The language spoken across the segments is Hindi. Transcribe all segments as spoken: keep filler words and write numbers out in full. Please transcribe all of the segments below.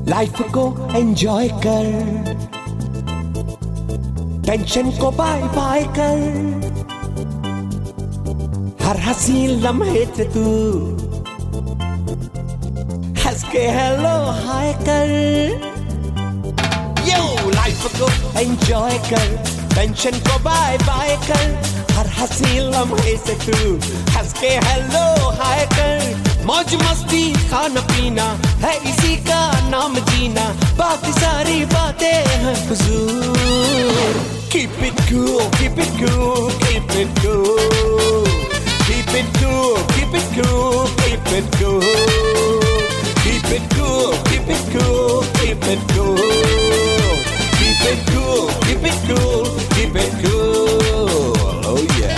लाइफ को एंजॉय कर, टेंशन को बाय बाय कर, हर हसीन लम्हे से तू हंस के हेलो हाय कर। यो लाइफ को एंजॉय कर, टेंशन को बाय बाय कर, हर हसीन लम्हे से तू हंस के हेलो हाय कर। मौज मस्ती खाना पीना है इसी का नाम जीना, बाकी सारी बातें हैं फजूल। Keep it cool, keep it cool, keep it cool, keep it cool, keep it cool, keep it cool, keep it cool, keep it cool, keep it cool, keep it cool, keep it cool, keep it cool. Oh yeah.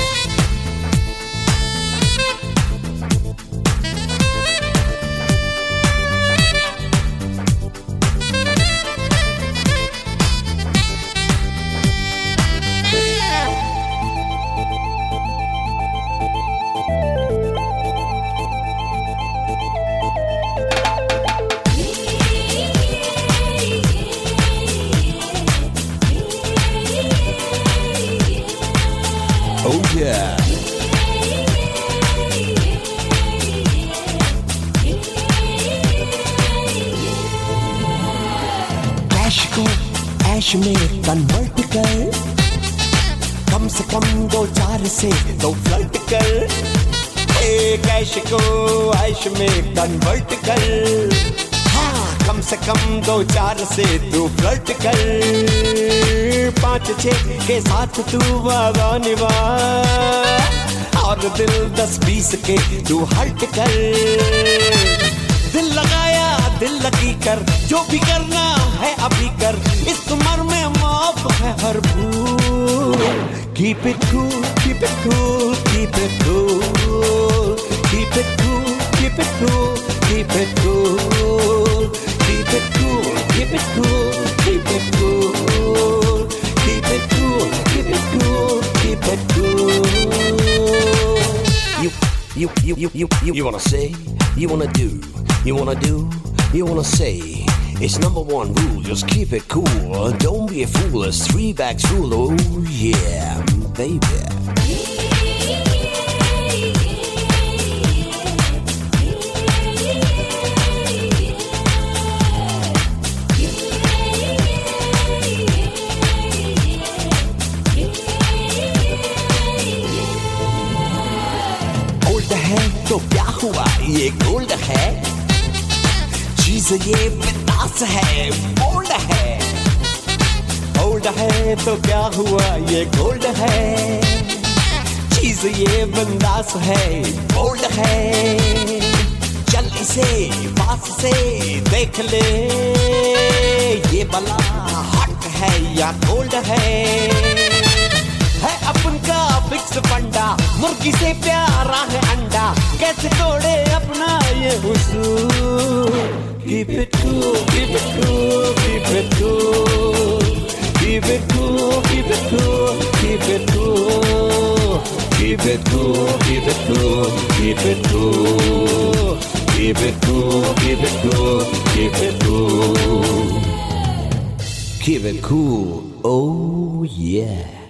Oh yeah. Cash को ऐश में कन्वर्ट कर, कम से कम दो चार से तो फ्लर्ट कर। ए कैश को ऐश में कन्वर्ट कर, हाँ कम से कम दो चार से तू फ्लर्ट कर। पाँच छः के साथ तू वादा निभा, और दिल दस बीस के तू हर्ट कर। दिल लगाया दिल लगी कर, जो भी करना है अभी कर, इस उम्र में माफ है हर भूल। Keep it cool, keep it cool, keep it cool, keep it cool, keep it cool, keep it cool, keep it cool, keep it cool, keep it cool, keep it cool, keep it cool, keep it cool. You, you, you, you, you, you, you wanna say, you wanna do, you wanna do, you wanna say. It's number one rule, just keep it cool. Don't be a fool, it's three bags rule. Oh yeah, baby. Old है तो क्या हुआ, ये गोल्ड है, चीज ये बिंदास है, बोल्ड है। ओल्ड है तो क्या हुआ, ये गोल्ड है, चीज ये बिंदास है, बोल्ड है। चल इसे पास से देख ले, ये बला हॉट है या कोल्ड है। है अपन का फिक्स फंडा, मुर्गी से प्यारा है अंडा, कैसे तोड़े अपना ये हुसूल। Keep it cool, keep it cool, keep it cool, keep it cool, keep it cool, keep it cool, keep it cool, keep it cool, keep it cool, keep it cool, keep it cool, keep it cool, keep it cool. Oh yeah.